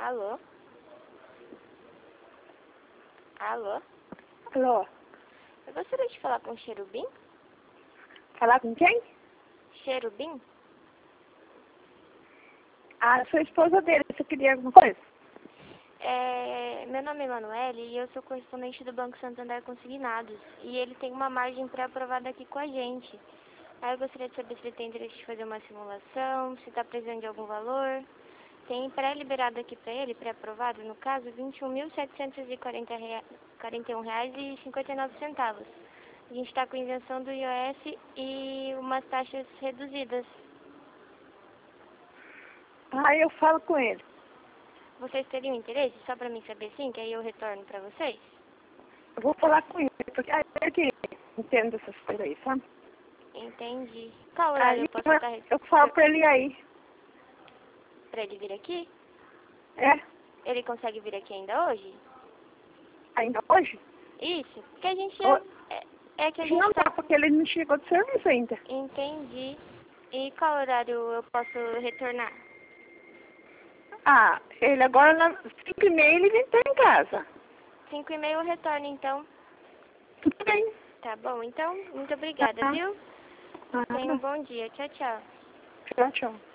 Alô? Alô? Alô? Eu gostaria de falar com o Cherubim? Falar com quem? Cherubim? Ah, sou esposa dele. Você queria alguma coisa? Meu nome é Emanuele e eu sou correspondente do Banco Santander Consignados. E ele tem uma margem pré-aprovada aqui com a gente. Aí eu gostaria de saber se ele tem interesse de fazer uma simulação, se está precisando de algum valor. Tem pré-liberado aqui para ele, pré-aprovado, no caso, R$ 21.741,59. A gente está com isenção do IOF e umas taxas reduzidas. Ah, eu falo com ele. Vocês teriam interesse? Só para mim saber sim, que aí eu retorno para vocês? Eu vou falar com ele, porque é ele que entende essas coisas aí, sabe? Entendi. Qual horário Aí eu posso estar... eu falo pra ele aí. Para ele vir aqui? É? Ele consegue vir aqui ainda hoje? Ainda hoje? Isso, porque a gente Ho- é que a Hoje não gente dá, tá... porque ele não chegou de serviço ainda. Entendi. E qual horário eu posso retornar? Ah, ele agora, nas 5h30, ele vem estar em casa. 5h30 eu retorno, então. Tudo bem. Tá bom, então, muito obrigada, viu? Tenha um Nada. bom dia. Tchau, tchau. Tchau, tchau.